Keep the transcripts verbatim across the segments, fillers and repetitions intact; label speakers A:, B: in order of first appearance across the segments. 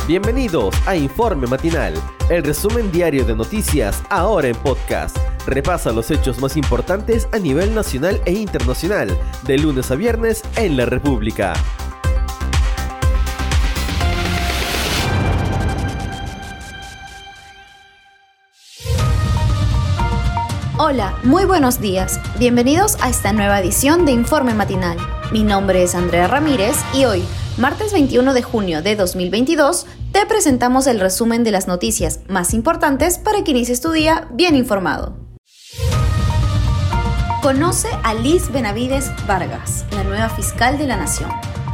A: Bienvenidos a Informe Matinal, el resumen diario de noticias ahora en podcast. Repasa los hechos más importantes a nivel nacional e internacional, de lunes a viernes en la República.
B: Hola, muy buenos días. Bienvenidos a esta nueva edición de Informe Matinal. Mi nombre es Andrea Ramírez y hoy, martes veintiuno de junio de dos mil veintidós, te presentamos el resumen de las noticias más importantes para que inicies tu día bien informado. Conoce a Liz Benavides Vargas, la nueva fiscal de la Nación.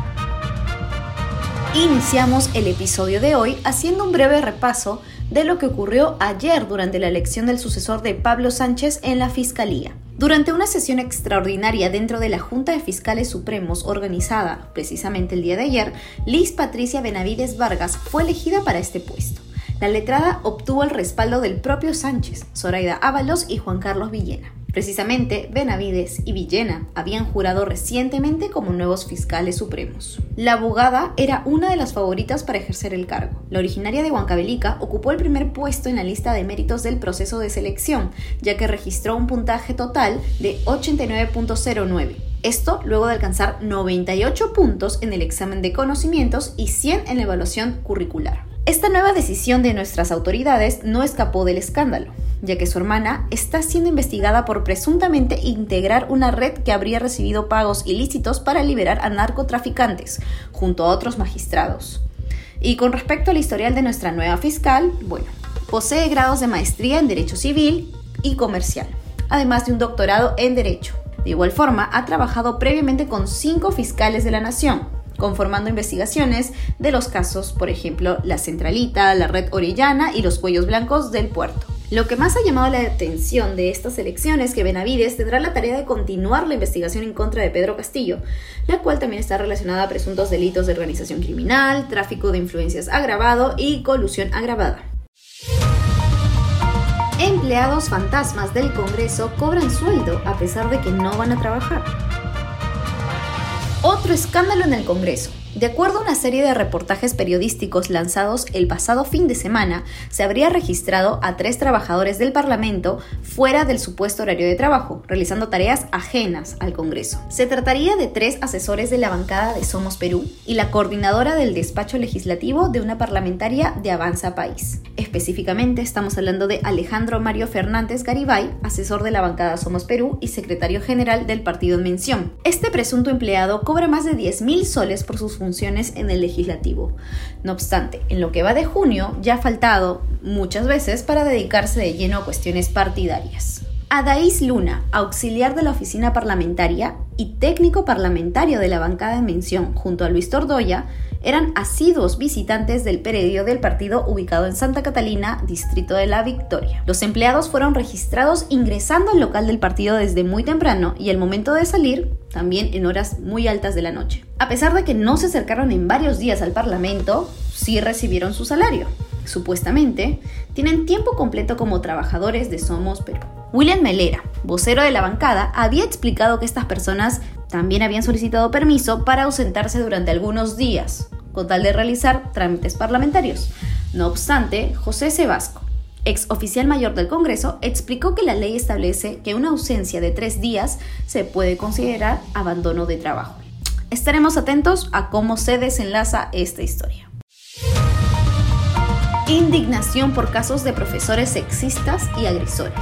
B: Iniciamos el episodio de hoy haciendo un breve repaso de lo que ocurrió ayer durante la elección del sucesor de Pablo Sánchez en la Fiscalía. Durante una sesión extraordinaria dentro de la Junta de Fiscales Supremos organizada precisamente el día de ayer, Liz Patricia Benavides Vargas fue elegida para este puesto. La letrada obtuvo el respaldo del propio Sánchez, Zoraida Ábalos y Juan Carlos Villena. Precisamente, Benavides y Villena habían jurado recientemente como nuevos fiscales supremos. La abogada era una de las favoritas para ejercer el cargo. La originaria de Huancavelica ocupó el primer puesto en la lista de méritos del proceso de selección, ya que registró un puntaje total de ochenta y nueve punto cero nueve. Esto luego de alcanzar noventa y ocho puntos en el examen de conocimientos y cien en la evaluación curricular. Esta nueva decisión de nuestras autoridades no escapó del escándalo, ya que su hermana está siendo investigada por presuntamente integrar una red que habría recibido pagos ilícitos para liberar a narcotraficantes, junto a otros magistrados. Y con respecto al historial de nuestra nueva fiscal, bueno, posee grados de maestría en Derecho Civil y Comercial, además de un doctorado en Derecho. De igual forma, ha trabajado previamente con cinco fiscales de la Nación, conformando investigaciones de los casos, por ejemplo, la Centralita, la Red Orellana y los Cuellos Blancos del Puerto. Lo que más ha llamado la atención de estas elecciones es que Benavides tendrá la tarea de continuar la investigación en contra de Pedro Castillo, la cual también está relacionada a presuntos delitos de organización criminal, tráfico de influencias agravado y colusión agravada. Empleados fantasmas del Congreso cobran sueldo a pesar de que no van a trabajar. Otro escándalo en el Congreso. De acuerdo a una serie de reportajes periodísticos lanzados el pasado fin de semana, se habría registrado a tres trabajadores del Parlamento fuera del supuesto horario de trabajo, realizando tareas ajenas al Congreso. Se trataría de tres asesores de la bancada de Somos Perú y la coordinadora del despacho legislativo de una parlamentaria de Avanza País. Específicamente estamos hablando de Alejandro Mario Fernández Garibay, asesor de la bancada Somos Perú y secretario general del partido en mención. Este presunto empleado cobra más de diez mil soles por sus funciones en el legislativo. No obstante, en lo que va de junio ya ha faltado muchas veces para dedicarse de lleno a cuestiones partidarias. Adaís Luna, auxiliar de la oficina parlamentaria y técnico parlamentario de la bancada en mención, junto a Luis Tordoya, eran asiduos visitantes del predio del partido ubicado en Santa Catalina, distrito de La Victoria. Los empleados fueron registrados ingresando al local del partido desde muy temprano y al momento de salir, también en horas muy altas de la noche. A pesar de que no se acercaron en varios días al Parlamento, sí recibieron su salario. Supuestamente, tienen tiempo completo como trabajadores de Somos Perú. William Melera, vocero de la bancada, había explicado que estas personas también habían solicitado permiso para ausentarse durante algunos días, con tal de realizar trámites parlamentarios. No obstante, José Sebasco, ex oficial mayor del Congreso, explicó que la ley establece que una ausencia de tres días se puede considerar abandono de trabajo. Estaremos atentos a cómo se desenlaza esta historia. Indignación por casos de profesores sexistas y agresores.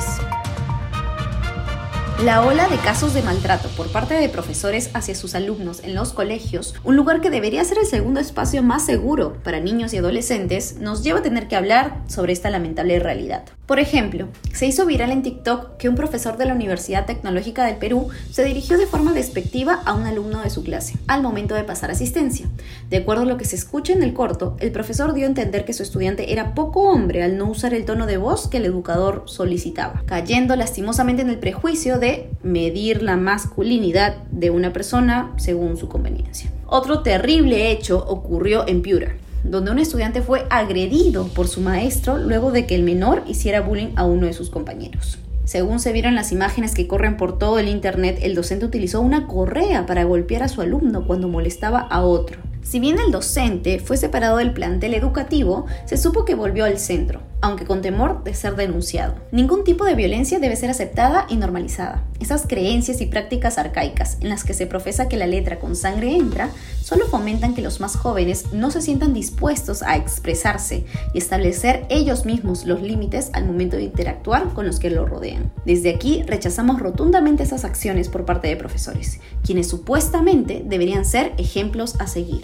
B: La ola de casos de maltrato por parte de profesores hacia sus alumnos en los colegios, un lugar que debería ser el segundo espacio más seguro para niños y adolescentes, nos lleva a tener que hablar sobre esta lamentable realidad. Por ejemplo, se hizo viral en TikTok que un profesor de la Universidad Tecnológica del Perú se dirigió de forma despectiva a un alumno de su clase, al momento de pasar asistencia. De acuerdo a lo que se escucha en el corto, el profesor dio a entender que su estudiante era poco hombre al no usar el tono de voz que el educador solicitaba, cayendo lastimosamente en el prejuicio de medir la masculinidad de una persona según su conveniencia. Otro terrible hecho ocurrió en Piura, donde un estudiante fue agredido por su maestro luego de que el menor hiciera bullying a uno de sus compañeros. Según se vieron las imágenes que corren por todo el internet, el docente utilizó una correa para golpear a su alumno cuando molestaba a otro. Si bien el docente fue separado del plantel educativo, se supo que volvió al centro, aunque con temor de ser denunciado. Ningún tipo de violencia debe ser aceptada y normalizada. Esas creencias y prácticas arcaicas en las que se profesa que la letra con sangre entra, solo fomentan que los más jóvenes no se sientan dispuestos a expresarse y establecer ellos mismos los límites al momento de interactuar con los que lo rodean. Desde aquí rechazamos rotundamente esas acciones por parte de profesores, quienes supuestamente deberían ser ejemplos a seguir.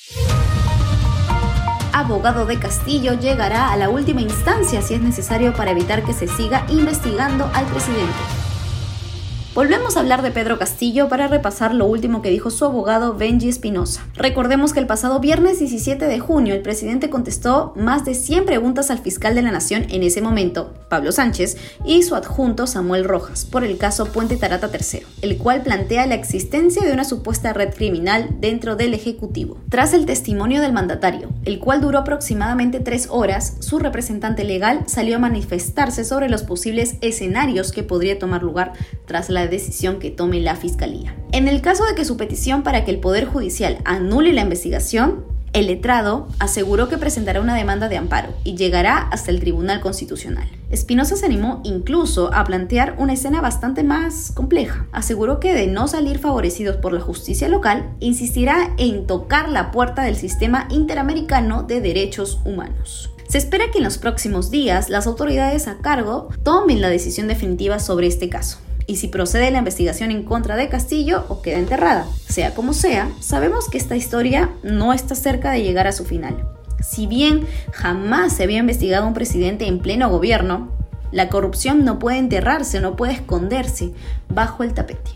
B: Abogado de Castillo llegará a la última instancia si es necesario para evitar que se siga investigando al presidente. Volvemos a hablar de Pedro Castillo para repasar lo último que dijo su abogado Benji Espinosa. Recordemos que el pasado viernes diecisiete de junio el presidente contestó más de cien preguntas al fiscal de la Nación en ese momento, Pablo Sánchez, y su adjunto Samuel Rojas, por el caso Puente Tarata tercero, el cual plantea la existencia de una supuesta red criminal dentro del Ejecutivo. Tras el testimonio del mandatario, el cual duró aproximadamente tres horas, su representante legal salió a manifestarse sobre los posibles escenarios que podría tomar lugar tras la decisión que tome la Fiscalía. En el caso de que su petición para que el Poder Judicial anule la investigación, el letrado aseguró que presentará una demanda de amparo y llegará hasta el Tribunal Constitucional. Espinosa se animó incluso a plantear una escena bastante más compleja. Aseguró que de no salir favorecidos por la justicia local, insistirá en tocar la puerta del sistema interamericano de derechos humanos. Se espera que en los próximos días las autoridades a cargo tomen la decisión definitiva sobre este caso. Y si procede la investigación en contra de Castillo o queda enterrada. Sea como sea, sabemos que esta historia no está cerca de llegar a su final. Si bien jamás se había investigado a un presidente en pleno gobierno, la corrupción no puede enterrarse, no puede esconderse bajo el tapete.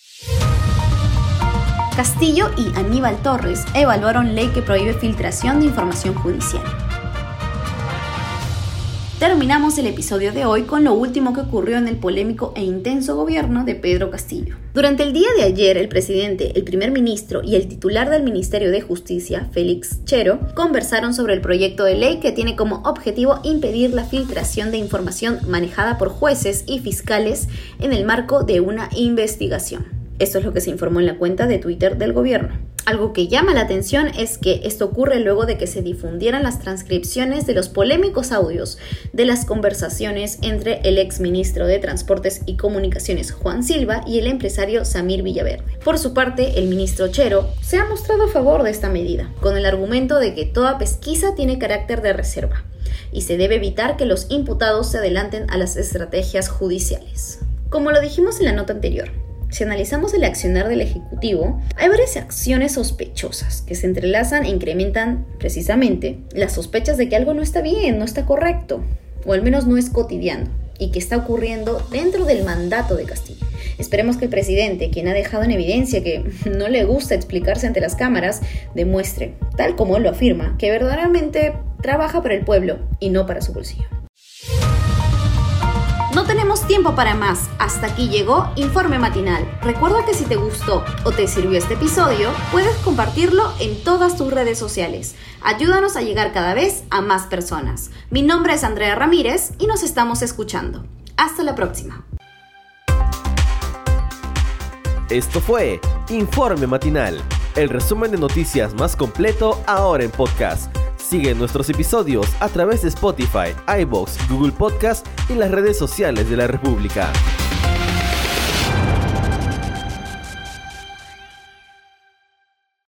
B: Castillo y Aníbal Torres evaluaron ley que prohíbe filtración de información judicial. Terminamos el episodio de hoy con lo último que ocurrió en el polémico e intenso gobierno de Pedro Castillo. Durante el día de ayer, el presidente, el primer ministro y el titular del Ministerio de Justicia, Félix Chero, conversaron sobre el proyecto de ley que tiene como objetivo impedir la filtración de información manejada por jueces y fiscales en el marco de una investigación. Esto es lo que se informó en la cuenta de Twitter del gobierno. Algo que llama la atención es que esto ocurre luego de que se difundieran las transcripciones de los polémicos audios de las conversaciones entre el exministro de Transportes y Comunicaciones Juan Silva y el empresario Samir Villaverde. Por su parte, el ministro Chero se ha mostrado a favor de esta medida, con el argumento de que toda pesquisa tiene carácter de reserva y se debe evitar que los imputados se adelanten a las estrategias judiciales. Como lo dijimos en la nota anterior, si analizamos el accionar del Ejecutivo, hay varias acciones sospechosas que se entrelazan e incrementan precisamente las sospechas de que algo no está bien, no está correcto, o al menos no es cotidiano, y que está ocurriendo dentro del mandato de Castillo. Esperemos que el presidente, quien ha dejado en evidencia que no le gusta explicarse ante las cámaras, demuestre, tal como él lo afirma, que verdaderamente trabaja para el pueblo y no para su bolsillo. No tenemos tiempo para más. Hasta aquí llegó Informe Matinal. Recuerda que si te gustó o te sirvió este episodio, puedes compartirlo en todas tus redes sociales. Ayúdanos a llegar cada vez a más personas. Mi nombre es Andrea Ramírez y nos estamos escuchando. Hasta la próxima.
A: Esto fue Informe Matinal, el resumen de noticias más completo ahora en podcast. Sigue nuestros episodios a través de Spotify, iVoox, Google Podcast y las redes sociales de la República.